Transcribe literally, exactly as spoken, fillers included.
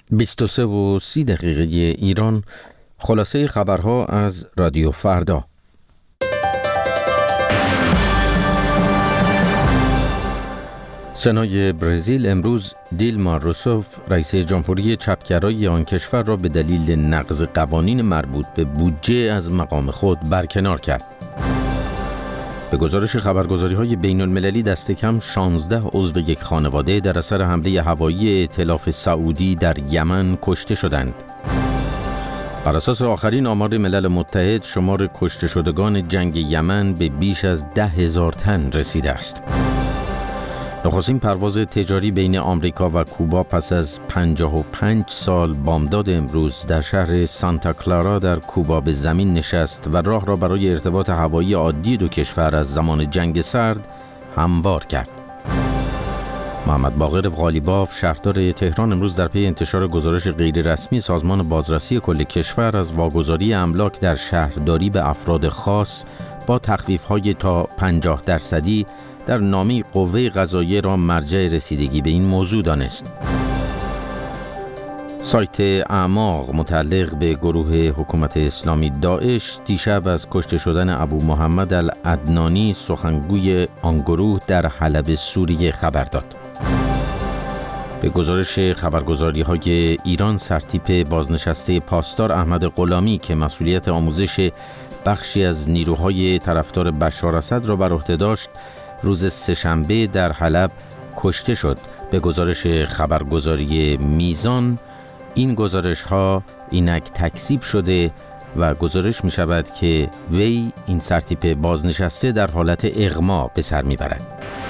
بیست و سه و سی دقیقه ایران. خلاصه خبرها از رادیو فردا. سنای برزیل امروز دیلما روسوف رئیس جمهوری چپگرای آن کشور را به دلیل نقض قوانین مربوط به بودجه از مقام خود برکنار کرد. به گزارش خبرگزاری‌های بین‌المللی دست کم شانزده عضو یک خانواده در اثر حمله هوایی ائتلاف سعودی در یمن کشته شدند. بر اساس آخرین آمار ملل متحد شمار کشته شدگان جنگ یمن به بیش از ده هزار تن رسیده است. نخستین پرواز تجاری بین آمریکا و کوبا پس از پنجاه و پنج سال بامداد امروز در شهر سانتا کلارا در کوبا به زمین نشست و راه را برای ارتباط هوایی عادی دو کشور از زمان جنگ سرد هموار کرد. محمد باقر قالیباف شهردار تهران امروز در پی انتشار گزارش غیررسمی سازمان بازرسی کل کشور از واگذاری املاک در شهرداری به افراد خاص با تخفیف‌های تا پنجاه درصدی در نامه قوه قضاییه را مرجع رسیدگی به این موضوع دانست. سایت اعماق متعلق به گروه حکومت اسلامی داعش دیشب از کشته شدن ابو محمد العدنانی سخنگوی آن گروه در حلب سوریه خبر داد. به گزارش خبرگزاری‌های ایران سرتیپ بازنشسته پاسدار احمد غلامی که مسئولیت آموزش بخشی از نیروهای طرفدار بشار اسد را بر عهده داشت روز سه‌شنبه در حلب کشته شد. به گزارش خبرگزاری میزان این گزارش ها اینک تکذیب شده و گزارش می شود که وی این سرتیپ بازنشسته در حالت اغما به سر می برد.